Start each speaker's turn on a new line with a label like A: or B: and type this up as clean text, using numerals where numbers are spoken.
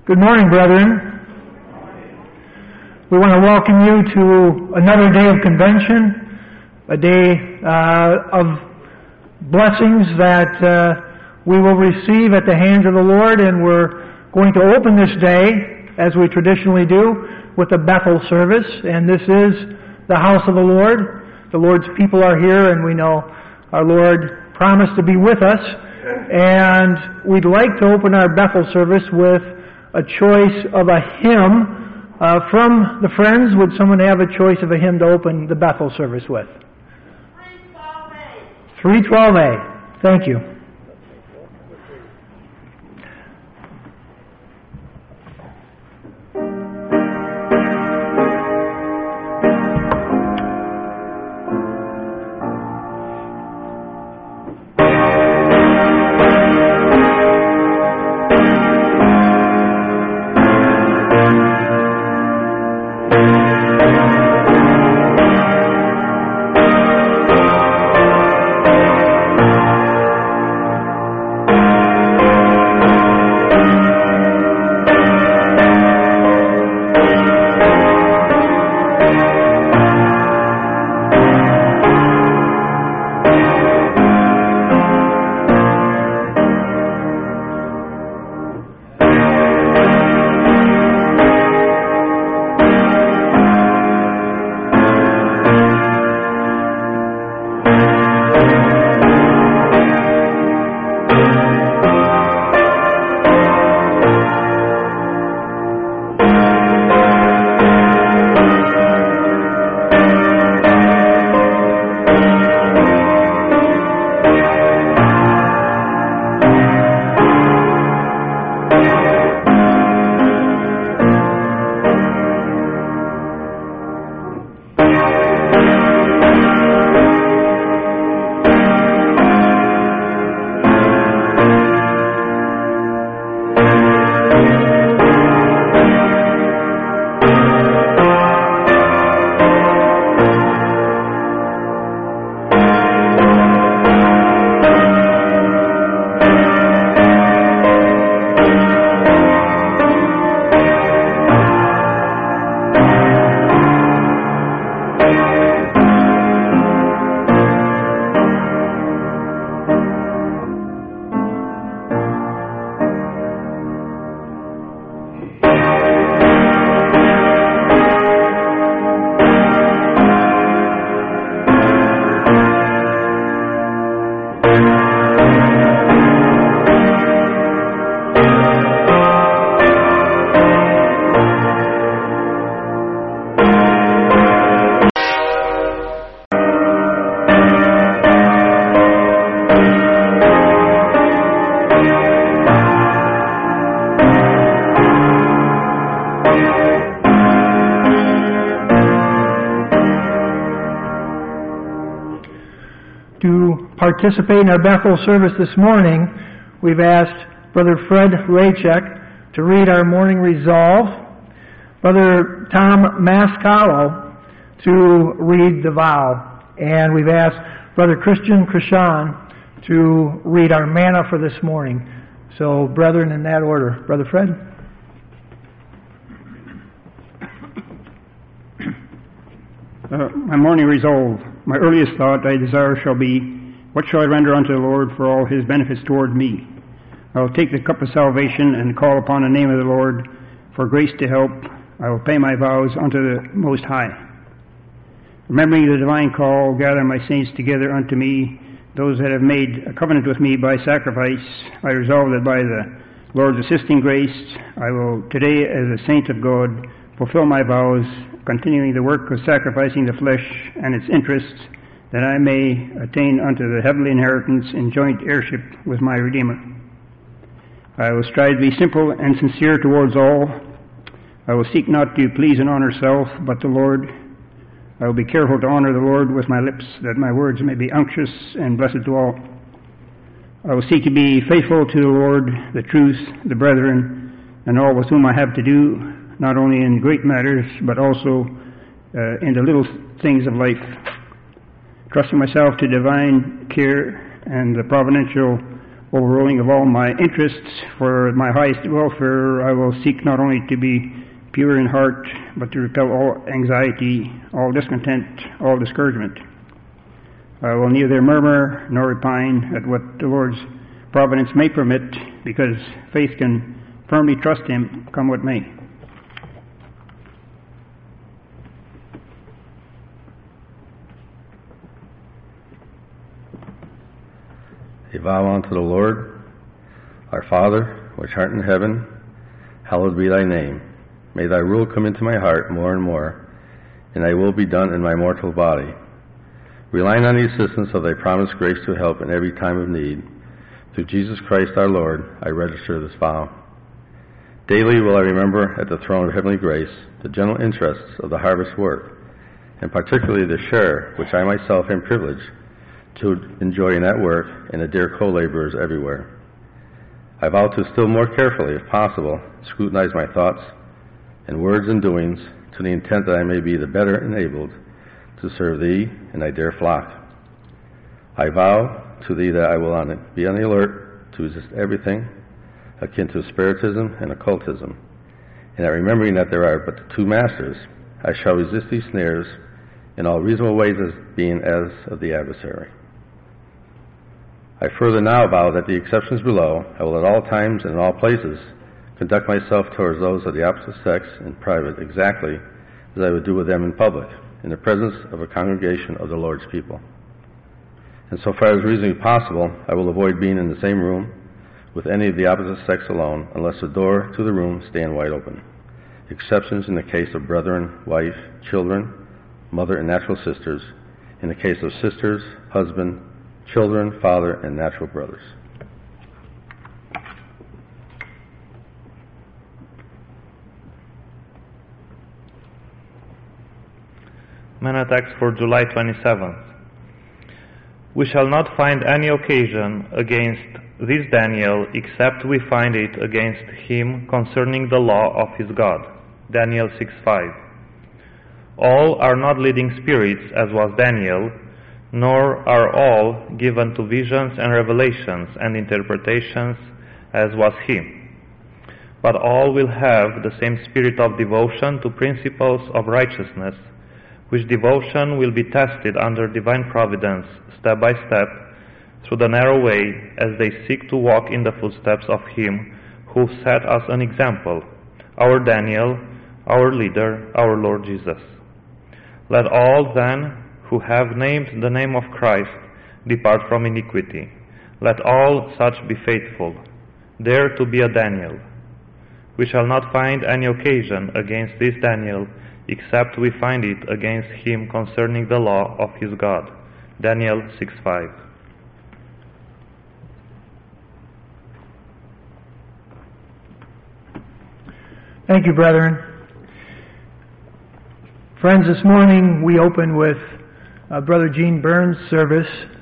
A: Good morning, brethren. We want to welcome you to another day of convention, a day of blessings that we will receive at the hands of the Lord, and we're going to open this day, as we traditionally do, with a Bethel service, and this is the house of the Lord. The Lord's people are here, and we know our Lord promised to be with us, and we'd like to open our Bethel service with a choice of a hymn from the friends. Would someone have a choice of a hymn to open the Bethel service with? 312A. 312A. Thank you. Participate in our Bethel service this morning, we've asked Brother Fred Raychek to read our morning resolve, Brother Tom Mascalo to read the vow, and we've asked Brother Christian Krishan to read our manna for this morning. So, brethren, in that order. Brother Fred?
B: My morning resolve. My earliest thought I desire shall be, what shall I render unto the Lord for all his benefits toward me? I will take the cup of salvation and call upon the name of the Lord for grace to help. I will pay my vows unto the Most High. Remembering the divine call, gather my saints together unto me, those that have made a covenant with me by sacrifice. I resolve that by the Lord's assisting grace, I will today, as a saint of God, fulfill my vows, continuing the work of sacrificing the flesh and its interests, that I may attain unto the heavenly inheritance in joint heirship with my Redeemer. I will strive to be simple and sincere towards all. I will seek not to please and honor self, but the Lord. I will be careful to honor the Lord with my lips, that my words may be unctuous and blessed to all. I will seek to be faithful to the Lord, the truth, the brethren, and all with whom I have to do, not only in great matters, but also in the little things of life. Trusting myself to divine care and the providential overruling of all my interests for my highest welfare, I will seek not only to be pure in heart, but to repel all anxiety, all discontent, all discouragement. I will neither murmur nor repine at what the Lord's providence may permit, because faith can firmly trust Him, come what may.
C: A vow unto the Lord. Our Father, which art in heaven, hallowed be thy name. May thy rule come into my heart more and more, and thy will be done in my mortal body. Relying on the assistance of thy promised grace to help in every time of need, through Jesus Christ our Lord, I register this vow. Daily will I remember at the throne of heavenly grace the general interests of the harvest work, and particularly the share which I myself am privileged to enjoy in that work and the dear co-laborers everywhere. I vow to still more carefully, if possible, scrutinize my thoughts and words and doings to the intent that I may be the better enabled to serve Thee and Thy dear flock. I vow to Thee that I will be on the alert to resist everything akin to spiritism and occultism, and that remembering that there are but two masters, I shall resist these snares in all reasonable ways as being as of the adversary. I further now vow that the exceptions below I will at all times and in all places conduct myself towards those of the opposite sex in private exactly as I would do with them in public, in the presence of a congregation of the Lord's people. And so far as reasonably possible, I will avoid being in the same room with any of the opposite sex alone, unless the door to the room stand wide open. Exceptions in the case of brethren, wife, children, mother, and natural sisters, in the case of sisters, husband, children, father, and natural brothers.
D: Manna text for July 27th. We shall not find any occasion against this Daniel, except we find it against him concerning the law of his God. Daniel 6:5. All are not leading spirits, as was Daniel, nor are all given to visions and revelations and interpretations, as was he. But all will have the same spirit of devotion to principles of righteousness, which devotion will be tested under divine providence, step by step, through the narrow way, as they seek to walk in the footsteps of Him who set us an example, our Daniel, our leader, our Lord Jesus. Let all then who have named the name of Christ depart from iniquity. Let all such be faithful. Dare to be a Daniel. We shall not find any occasion against this Daniel, except we find it against him concerning the law of his God. Daniel 6:5.
A: Thank you, brethren. Friends, this morning we open with Brother Gene Burns' service